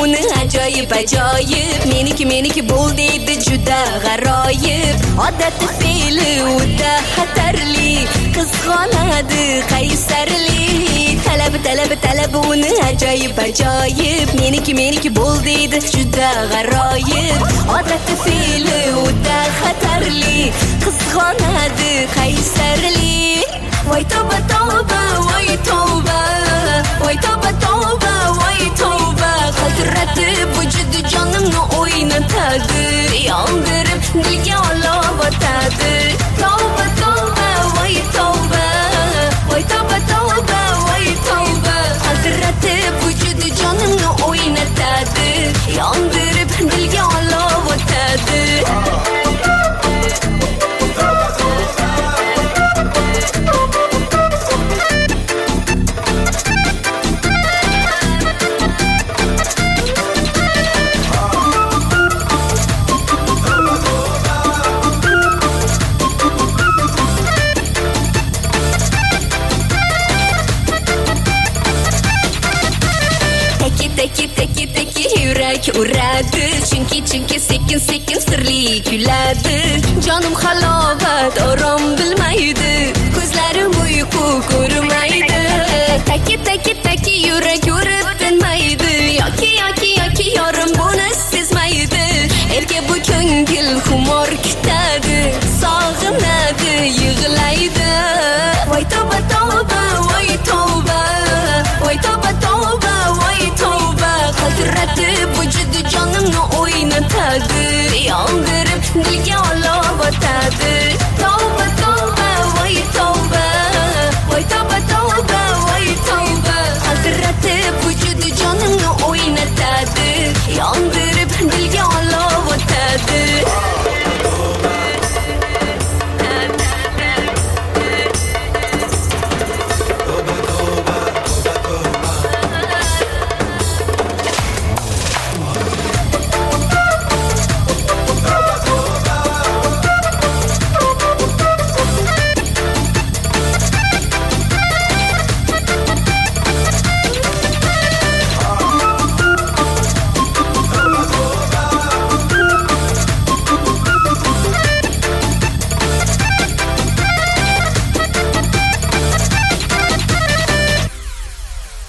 uni ajoyib meniki bo'l deydi juda g'aroyib odati fe'li uda xatarli qizg'onadi qaysarli talabi uni ajoyib meniki bo'l deydi juda g'aroyib odati fe'li uda xatarli qizg'onadi qaysarli voy tavba voy tavba voy tavba voy tavba qaltiratib vujudi jonimni o'ynatadi yondirib dilga olov otadi tavba voy tavba voy tavba voy tavba qaltiratib vujudi jonimni o'ynatadi yondirib dilga olov otadi Teki yurak uradi chunki sekin sirli kuladi jonim halovat orom bilmaydi ko'zlarim uyqu ko'rib